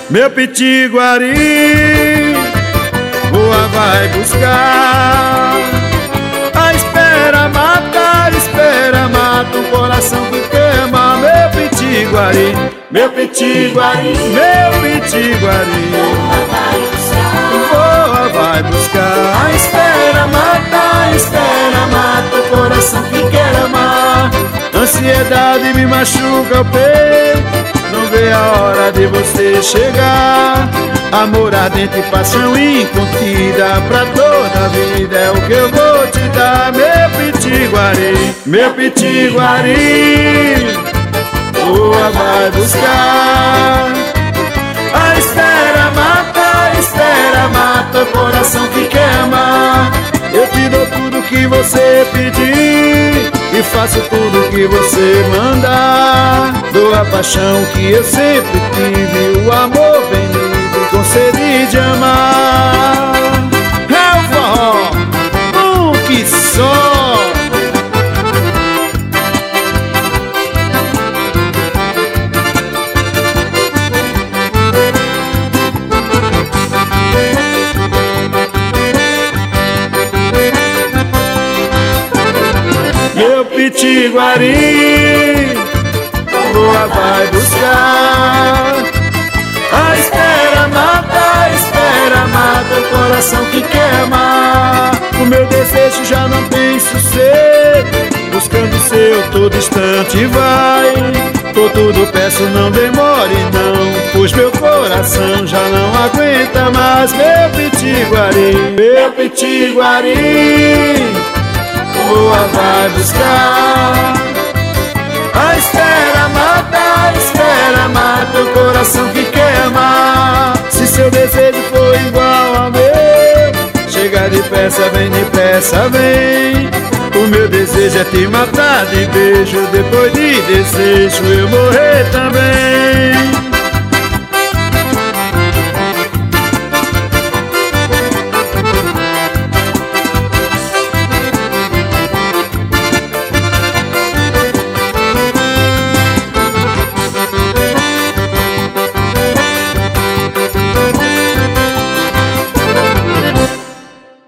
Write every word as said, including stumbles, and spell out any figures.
meu pitiguari, voa vai buscar. A espera mata, a espera mata o coração que queima. Meu pitiguari, meu pitiguari, meu pitiguari, voa vai buscar. A espera mata, a espera mata o coração que queima. Ansiedade me machuca o peito, não vê a hora de você chegar. Amor ardente, paixão incontida, pra toda a vida é o que eu vou te dar. Meu pitiguari, meu pitiguari, voa vai buscar. A espera mata, a espera mata o coração que queima. Eu te dou tudo que você pedir e faço tudo que você mandar. Dou a paixão que eu sempre tive, o amor bem livre, com sede de amar. É o forró, um que só. Meu pitiguari, voa vai buscar. A espera mata, a espera mata o coração que queima. O meu desejo já não tem sossego, buscando o seu todo instante vai. Por tudo peço não demore não, pois meu coração já não aguenta mais. Meu pitiguari, meu pitiguari, voa vai buscar. A espera mata, a espera mata o coração que queima. Se seu desejo for igual ao meu, chega depressa, vem depressa, vem. O meu desejo é te matar de beijo, depois de desejo eu morrer também.